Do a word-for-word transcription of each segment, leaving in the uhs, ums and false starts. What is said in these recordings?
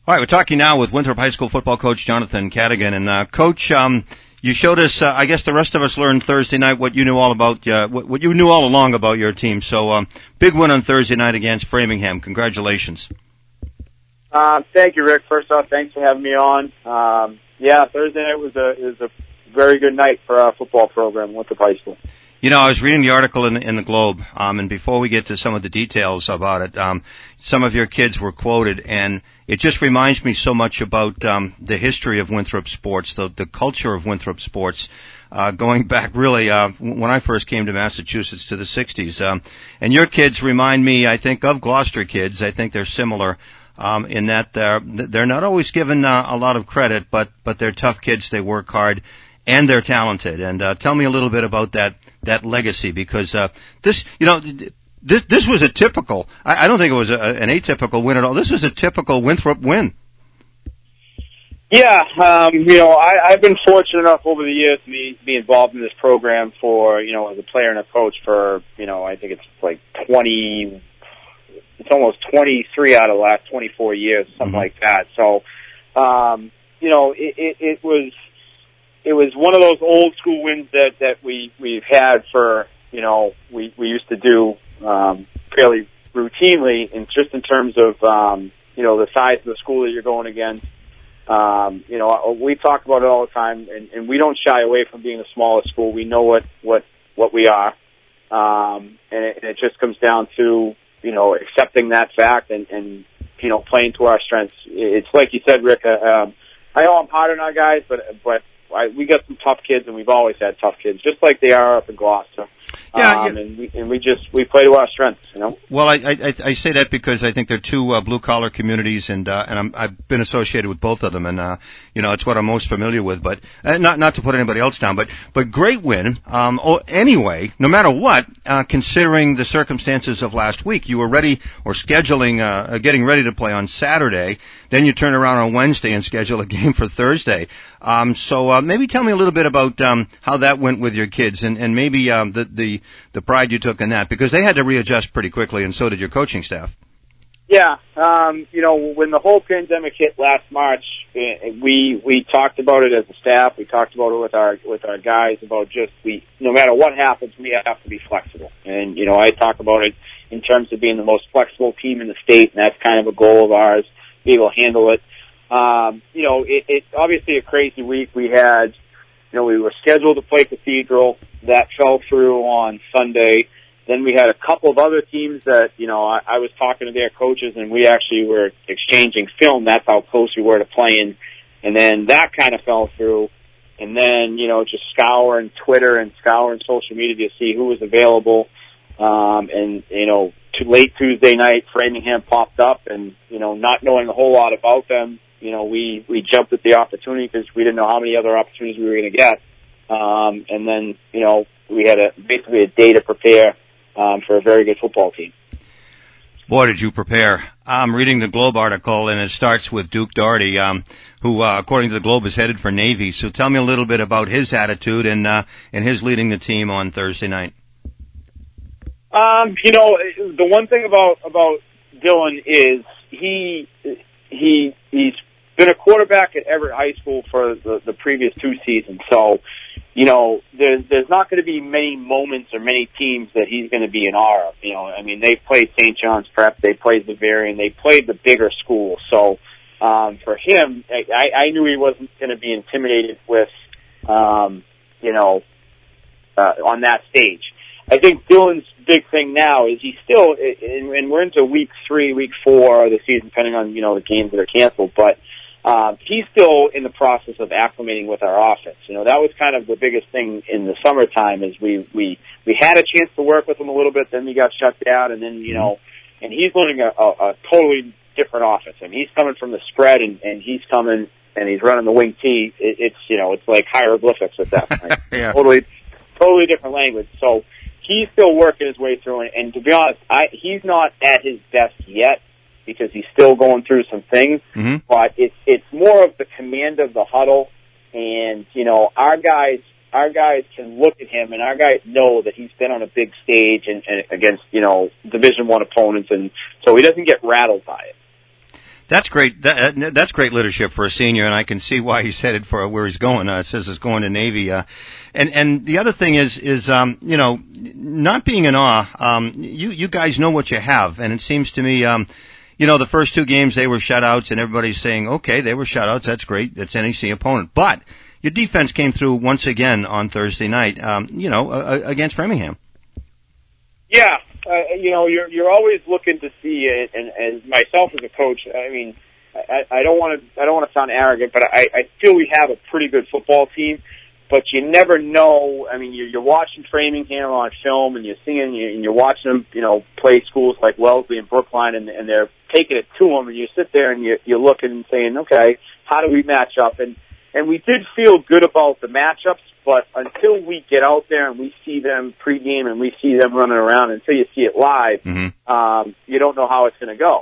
All right, we're talking now with Winthrop High School football coach Jonathan Cadigan. And, uh, Coach, um, you showed us, uh, I guess the rest of us learned Thursday night what you knew all about, uh, what, what you knew all along about your team. So, um, big win on Thursday night against Framingham. Congratulations. Uh, thank you, Rick. First off, thanks for having me on. Um, yeah, Thursday night was a, was a very good night for our football program, Winthrop High School. You know, I was reading the article in, in the Globe, um, and before we get to some of the details about it, um, some of your kids were quoted, and it just reminds me so much about um, the history of Winthrop sports, the, the culture of Winthrop sports, uh, going back really uh, when I first came to Massachusetts to the sixties. Um, and your kids remind me, I think, of Gloucester kids. I think they're similar um, in that they're they're not always given uh, a lot of credit, but but they're tough kids. They work hard. And they're talented. And uh, tell me a little bit about that that legacy, because uh, this, you know, this this was a typical. I, I don't think it was a, an atypical win at all. This was a typical Winthrop win. Yeah, um, you know, I, I've been fortunate enough over the years to be, be involved in this program for, you know, as a player and a coach for, you know, I think it's like twenty. It's almost twenty-three out of the last twenty-four years, something mm-hmm. like that. So, um, you know, it, it, it was. It was one of those old school wins that, that we, we've had for, you know, we, we used to do, um, fairly routinely, and just in terms of, um, you know, the size of the school that you're going against. Um, you know, we talk about it all the time, and, and we don't shy away from being the smallest school. We know what, what, what we are. Um, and it, and it just comes down to, you know, accepting that fact and, and, you know, playing to our strengths. It's like you said, Rick, uh, um, I know I'm hard on our guys, but, but, I, we got some tough kids, and we've always had tough kids, just like they are up in Gloucester. Yeah, um, yeah. and we and we just we play to our strengths, you know. Well, I I, I say that because I think they're two uh, blue collar communities, and uh, and I'm, I've been associated with both of them, and uh, you know, it's what I'm most familiar with. But uh, not not to put anybody else down, but but great win. Um, oh, anyway, no matter what, uh, considering the circumstances of last week, you were ready or scheduling, uh, getting ready to play on Saturday. Then you turn around on Wednesday and schedule a game for Thursday. Um, so uh, maybe tell me a little bit about um, how that went with your kids, and, and maybe um, the, the the pride you took in that, because they had to readjust pretty quickly, and so did your coaching staff. Yeah, um, you know, when the whole pandemic hit last March, we we talked about it as a staff. We talked about it with our with our guys about just we no matter what happens, we have to be flexible. And you know, I talk about it in terms of being the most flexible team in the state, and that's kind of a goal of ours, be able to handle it. Um, you know, it, it's obviously a crazy week. We had, you know, we were scheduled to play Cathedral. That fell through on Sunday. Then we had a couple of other teams that, you know, I, I was talking to their coaches, and we actually were exchanging film. That's how close we were to playing. And then that kind of fell through. And then, you know, just scouring Twitter and scouring social media to see who was available. Um, and, you know, too late Tuesday night, Framingham popped up, and, you know, not knowing a whole lot about them, you know, we, we jumped at the opportunity because we didn't know how many other opportunities we were going to get. Um, and then, you know, we had a, basically a day to prepare, um, for a very good football team. Boy, did you prepare. I'm reading the Globe article, and it starts with Duke Daugherty, um, who, uh, according to the Globe, is headed for Navy. So tell me a little bit about his attitude and, uh, and his leading the team on Thursday night. Um, you know, the one thing about, about Dylan is he, he, he's been a quarterback at Everett High School for the, the previous two seasons. So, you know, there's, there's not going to be many moments or many teams that he's going to be in awe of. You know, I mean, they played Saint John's Prep, they played Bavarian, they played the bigger schools. So, um, for him, I, I knew he wasn't going to be intimidated with, um, you know, uh, on that stage. I think Dylan's big thing now is he's still, and we're into week three, week four of the season, depending on, you know, the games that are canceled, but um, he's still in the process of acclimating with our offense. You know, that was kind of the biggest thing in the summertime is we, we, we had a chance to work with him a little bit, then we got shut down, and then, you know, and he's learning a, a, a totally different offense. I mean, he's coming from the spread, and, and he's coming, and he's running the wing tee. It, it's, you know, it's like hieroglyphics at that point. Yeah. Totally, totally different language. So, he's still working his way through, and, and to be honest, I, he's not at his best yet because he's still going through some things. Mm-hmm. But it's it's more of the command of the huddle, and you know our guys our guys can look at him, and our guys know that he's been on a big stage and, and against you know Division One opponents, and so he doesn't get rattled by it. That's great. That, that's great leadership for a senior, and I can see why he's headed for where he's going. Uh, it says he's going to Navy. Uh, and and the other thing is is um, you know, not being in awe. Um, you you guys know what you have, and it seems to me, um, you know, the first two games they were shutouts, and everybody's saying, okay, they were shutouts. That's great. That's N E C opponent, but your defense came through once again on Thursday night. Um, you know, uh, against Framingham. Yeah. Uh, you know, you're you're always looking to see it, and, and myself as a coach, I mean, I, I don't want to I don't want to sound arrogant, but I, I feel we have a pretty good football team. But you never know. I mean, you're, you're watching Framingham on film, and you're seeing and you're watching them, you know, play schools like Wellesley and Brookline, and, and they're taking it to them. And you sit there and you you're looking and saying, okay, how do we match up? And and we did feel good about the matchups. But until we get out there and we see them pregame and we see them running around, until you see it live, mm-hmm. um, you don't know how it's going to go.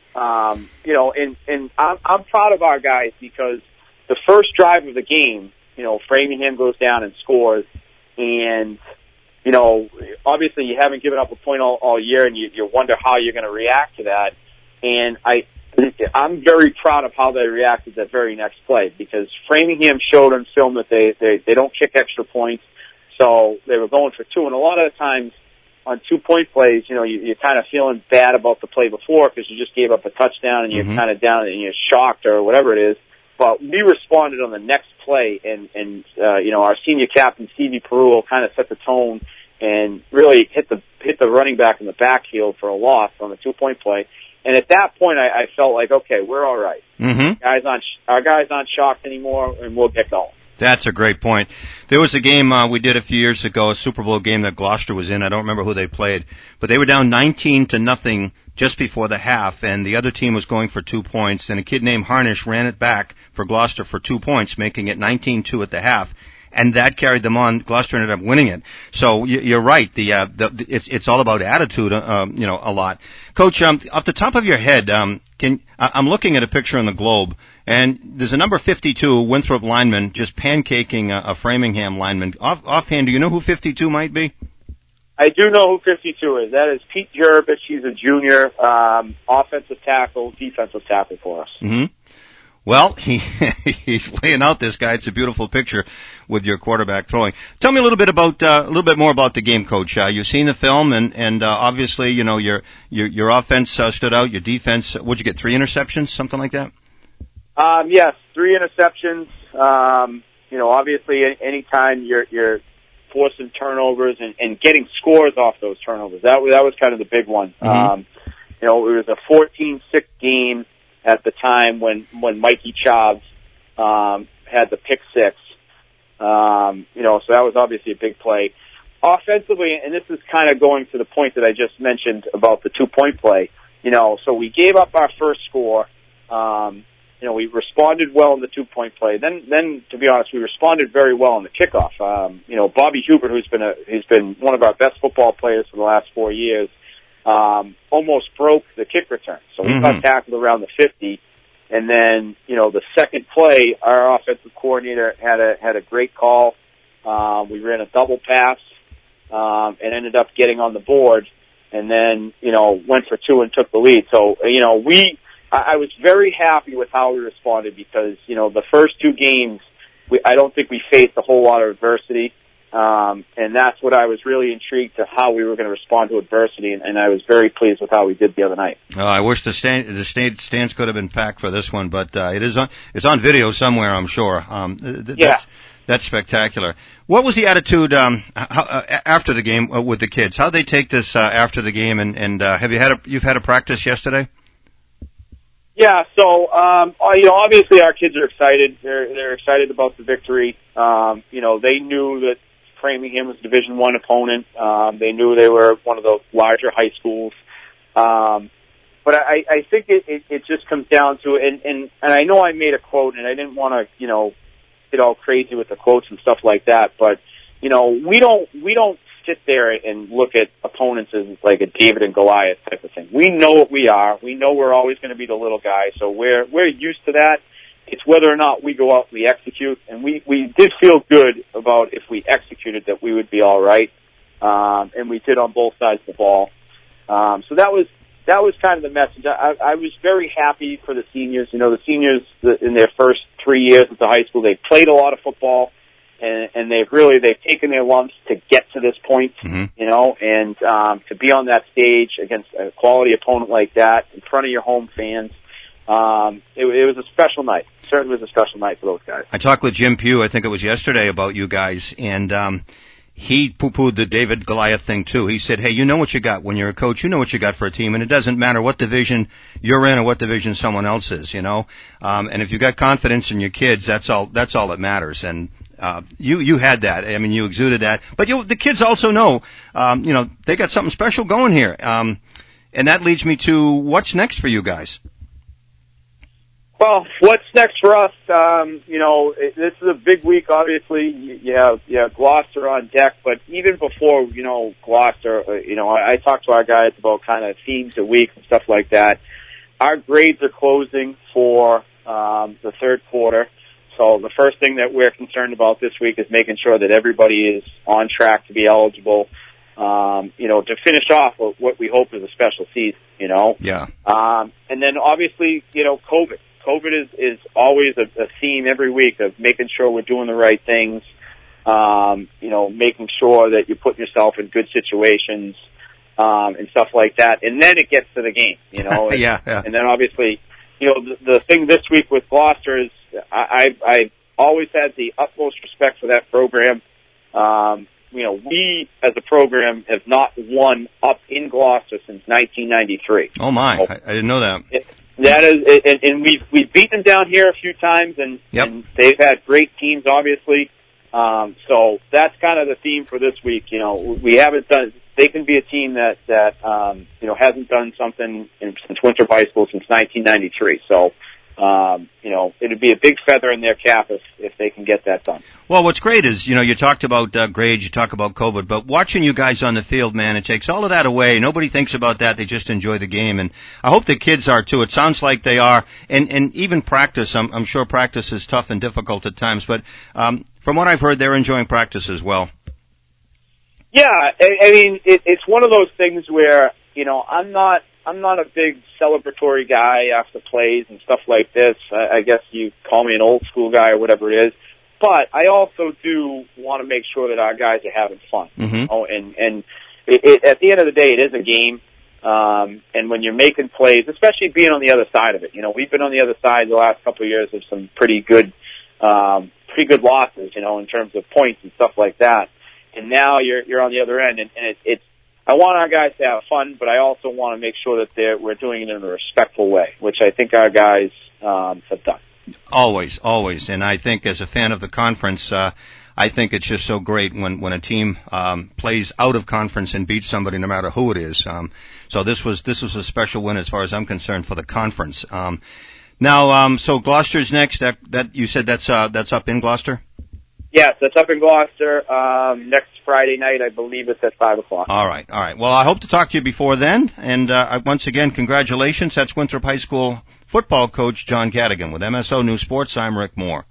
Um, you know, and, and I'm, I'm proud of our guys because the first drive of the game, you know, Framingham goes down and scores, and, you know, obviously you haven't given up a point all, all year, and you, you wonder how you're going to react to that. And I, I'm very proud of how they reacted that very next play, because Framingham showed on film that they, they, they don't kick extra points, so they were going for two. And a lot of the times on two-point plays, you know, you, you're kind of feeling bad about the play before because you just gave up a touchdown and you're mm-hmm. kind of down and you're shocked or whatever it is. But we responded on the next play, and, and uh, you know, our senior captain, Stevie Perul, kind of set the tone and really hit the hit the running back in the backfield for a loss on the two-point play. And at that point, I, I felt like, okay, we're all right. Mm-hmm. Guys aren't, our guys aren't shocked anymore, and we'll get going. That's a great point. There was a game uh, we did a few years ago, a Super Bowl game that Gloucester was in. I don't remember who they played, but they were down nineteen to nothing just before the half, and the other team was going for two points, and a kid named Harnish ran it back for Gloucester for two points, making it nineteen two at the half. And that carried them on. Gloucester ended up winning it. So you're right. The, uh, the it's it's all about attitude, um, you know, a lot. Coach, um, off the top of your head, um, can I'm looking at a picture in the Globe, and there's a number fifty-two Winthrop lineman just pancaking a, a Framingham lineman. Off offhand, do you know who fifty-two might be? I do know who fifty-two is. That is Pete Jervich. He's a junior, um, offensive tackle, defensive tackle for us. Mm-hmm. Well, he he's laying out this guy. It's a beautiful picture with your quarterback throwing. Tell me a little bit about uh, a little bit more about the game, Coach. Uh, you've seen the film, and and uh, obviously, you know, your your your offense uh, stood out. Your defense, what'd you get? Three interceptions, something like that. Um, yes, three interceptions. Um, you know, obviously, anytime you're you're forcing turnovers and, and getting scores off those turnovers, that that was kind of the big one. Mm-hmm. Um, you know, it was a fourteen six game at the time when, when Mikey Chaves, um, had the pick six. Um, you know, so that was obviously a big play. Offensively, and this is kind of going to the point that I just mentioned about the two-point play, you know, so we gave up our first score. Um, you know, we responded well in the two-point play. Then, then, to be honest, we responded very well in the kickoff. Um, you know, Bobby Hubert, who's been a, who's been one of our best football players for the last four years, um, almost broke the kick return. So we mm-hmm. got tackled around the fifty. And then, you know, the second play, our offensive coordinator had a, had a great call. Um, we ran a double pass, um, and ended up getting on the board, and then, you know, went for two and took the lead. So, you know, we, I, I was very happy with how we responded because, you know, the first two games, we, I don't think we faced a whole lot of adversity. Um, and that's what I was really intrigued to how we were going to respond to adversity, and, and I was very pleased with how we did the other night. Oh, I wish the stand, the stand, stands could have been packed for this one, but uh, it is on, it's on video somewhere, I'm sure. Um, th- yeah. That's, that's spectacular. What was the attitude um, how, uh, after the game uh, with the kids? How'd they take this uh, after the game? And, and uh, have you had a, you've had a practice yesterday? Yeah, so, um, you know, obviously our kids are excited. They're, they're excited about the victory. Um, you know, they knew that Framingham was a Division One opponent. Um, they knew they were one of the larger high schools. Um, but I, I think it, it, it just comes down to, and, and, and I know I made a quote, and I didn't want to, you know, get all crazy with the quotes and stuff like that, but, you know, we don't, we don't sit there and look at opponents as like a David and Goliath type of thing. We know what we are. We know we're always going to be the little guy, so we're, we're used to that. It's whether or not we go out and we execute, and we, we did feel good about if we executed that we would be all right, um, and we did on both sides of the ball. Um, so that was that was kind of the message. I, I was very happy for the seniors. You know, the seniors in their first three years at the high school, they played a lot of football, and, and they've really they've taken their lumps to get to this point. Mm-hmm. You know, and um, to be on that stage against a quality opponent like that in front of your home fans. Um, it, it was a special night. It certainly was a special night for those guys. I talked with Jim Pugh, I think it was yesterday, about you guys, and um, he poo-pooed the David Goliath thing too. He said, hey, you know what you got when you're a coach. You know what you got for a team, and it doesn't matter what division you're in or what division someone else is, you know. Um, and if you've got confidence in your kids, that's all, that's all that matters. And uh, you, you had that. I mean, you exuded that. But you, the kids also know, um, you know, they got something special going here. Um, and that leads me to what's next for you guys. Well, what's next for us? Um, you know, it, this is a big week. Obviously, you, you have you have Gloucester on deck, but even before you know Gloucester, uh, you know, I, I talked to our guys about kind of themes of week and stuff like that. Our grades are closing for um, the third quarter, so the first thing that we're concerned about this week is making sure that everybody is on track to be eligible. Um, you know, to finish off what we hope is a special season. You know, yeah. Um, and then obviously, you know, COVID. COVID is, is always a, a theme every week of making sure we're doing the right things, um, you know, making sure that you're putting yourself in good situations, um, and stuff like that. And then it gets to the game, you know. yeah, yeah. And then obviously, you know, the, the thing this week with Gloucester is I, I, I always had the utmost respect for that program. Um, you know, we as a program have not won up in Gloucester since nineteen ninety-three. Oh my, so, I, I didn't know that. It, That is, and, and we've we've beaten them down here a few times, and, yep. and they've had great teams, obviously. Um, so that's kind of the theme for this week. You know, we haven't done. They can be a team that that um, you know hasn't done something in, since Winthrop High School since nineteen ninety-three. So. Um, you know, it'd be a big feather in their cap if, if they can get that done. Well, what's great is, you know, you talked about uh, grades, you talk about COVID, but watching you guys on the field, man, it takes all of that away. Nobody thinks about that. They just enjoy the game. And I hope the kids are too. It sounds like they are. And, and even practice, I'm, I'm sure practice is tough and difficult at times, but, um, from what I've heard, they're enjoying practice as well. Yeah, I, I mean, it, it's one of those things where, you know, I'm not, I'm not a big celebratory guy after plays and stuff like this. I, I guess you call me an old school guy or whatever it is. But I also do want to make sure that our guys are having fun. Mm-hmm. You know? And, and it, it, at the end of the day, it is a game. Um, and when you're making plays, especially being on the other side of it, you know, we've been on the other side the last couple of years of some pretty good, um, pretty good losses, you know, in terms of points and stuff like that. And now you're, you're on the other end, and, and it, it's, I want our guys to have fun, but I also want to make sure that they're, we're doing it in a respectful way, which I think our guys um, have done. Always, always. And I think as a fan of the conference, uh, I think it's just so great when, when a team um, plays out of conference and beats somebody no matter who it is. Um, so this was this was a special win as far as I'm concerned for the conference. Um, now, um, so Gloucester's next. That, that you said that's uh, that's up in Gloucester? Yes, that's up in Gloucester um, next Friday night. I believe it's at five o'clock. All right, all right. Well, I hope to talk to you before then. And uh, once again, congratulations. That's Winthrop High School football coach John Cadigan. With M S O News Sports, I'm Rick Moore.